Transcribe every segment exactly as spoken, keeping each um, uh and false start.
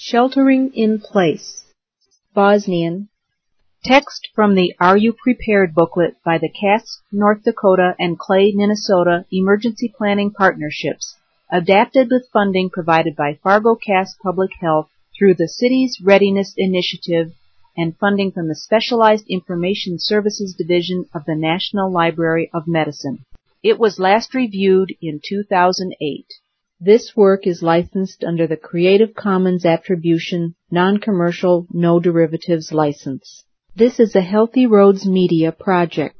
Sheltering in Place. Bosnian. Text from the Are You Prepared booklet by the Cass, North Dakota and Clay, Minnesota Emergency Planning Partnerships, adapted with funding provided by Fargo-Cass Public Health through the City's Readiness Initiative and funding from the Specialized Information Services Division of the National Library of Medicine. It was last reviewed in two thousand eight. This work is licensed under the Creative Commons Attribution, Non-Commercial, No Derivatives license. This is a Healthy Roads Media project.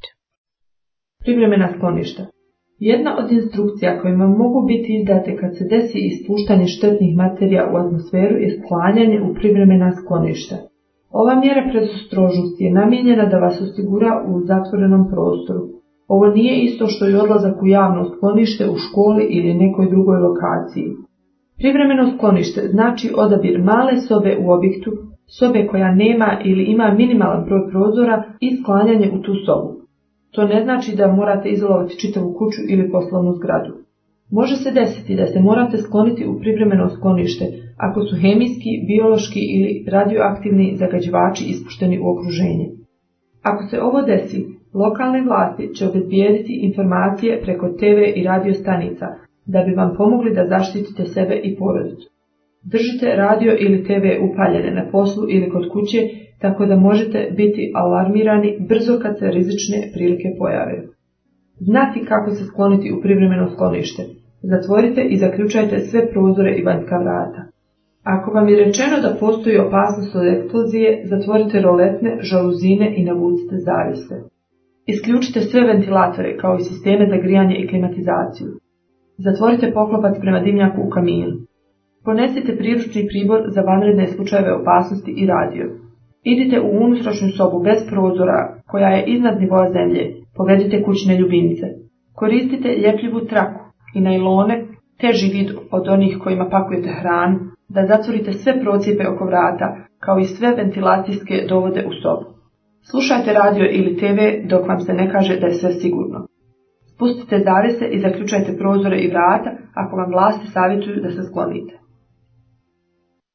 Privremena skloništa. Jedna od instrukcija kojima mogu biti izdate kad se desi ispuštanje štetnih materija u atmosferu je sklanjanje u privremena skloništa. Ova mjera predostrožnosti je namijenjena da vas osigura u zatvorenom prostoru. Ovo nije isto što i odlazak u javno sklonište u školi ili nekoj drugoj lokaciji. Privremeno sklonište znači odabir male sobe u objektu, sobe koja nema ili ima minimalan broj prozora i sklanjanje u tu sobu. To ne znači da morate izolovati čitavu kuću ili poslovnu zgradu. Može se desiti da se morate skloniti u privremeno sklonište ako su hemijski, biološki ili radioaktivni zagađivači ispušteni u okruženje. Ako se ovo desi, lokalne vlasti će obezbijediti informacije preko te ve i radio stanica da bi vam pomogli da zaštitite sebe i porodicu. Držite radio ili te ve upaljene na poslu ili kod kuće tako da možete biti alarmirani brzo kad se rizične prilike pojave. Znati kako se skloniti u privremeno sklonište. Zatvorite i zaključajte sve prozore i vanjska vrata. Ako vam je rečeno da postoji opasnost od eksplozije, zatvorite roletne, žaluzine i navucite zavjese. Isključite sve ventilatore kao i sisteme za grijanje i klimatizaciju. Zatvorite poklopac prema dimnjaku u kaminu. Ponesite priručni pribor za vanredne slučajeve opasnosti i radio. Idite u unutrašnju sobu bez prozora koja je iznad nivoa zemlje. Povedite kućne ljubimce. Koristite ljepljivu traku i najlone, teži vid od onih kojima pakujete hranu, da zatvorite sve procijepe oko vrata, kao i sve ventilacijske dovode u sobu. Slušajte radio ili te ve dok vam se ne kaže da je sve sigurno. Spustite zavjese i zaključajte prozore i vrata ako vam vlasti savjetuju da se sklonite.